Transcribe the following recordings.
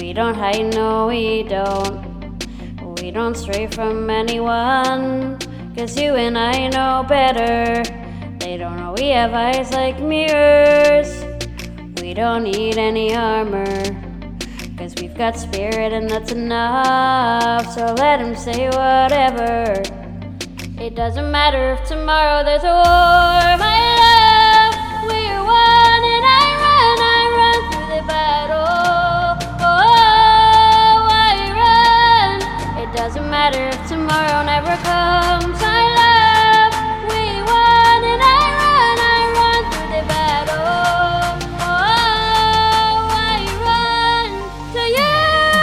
We don't hide, no we don't. We don't stray from anyone, 'cause you and I know better. They don't know we have eyes like mirrors. We don't need any armor, 'cause we've got spirit and that's enough. So let him say whatever. It doesn't matter if tomorrow there's a war. My love, we're one and I run through the battle. Oh, I run. It doesn't matter if tomorrow never comes. My love, we won and I run through the battle. Oh, I run to you.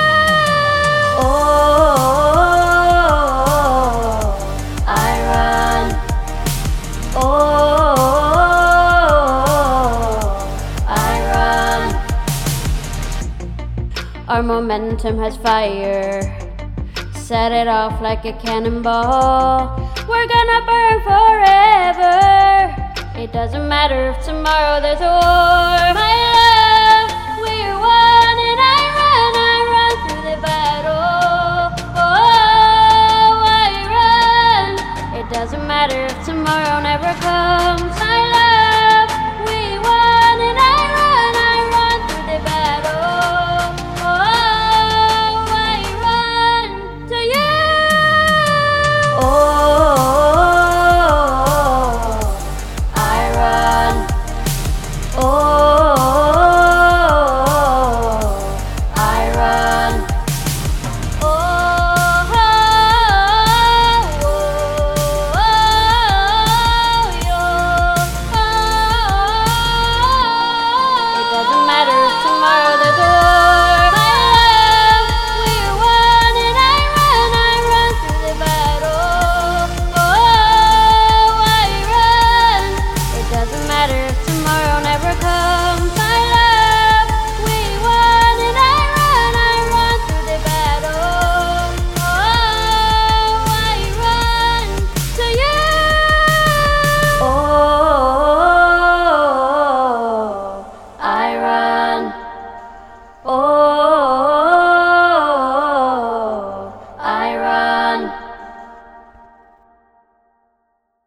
Our momentum has fire, set it off like a cannonball. We're gonna burn forever. It doesn't matter if tomorrow there's a war. My love, we're one and I run through the battle. Oh, I run. It doesn't matter if tomorrow never comes.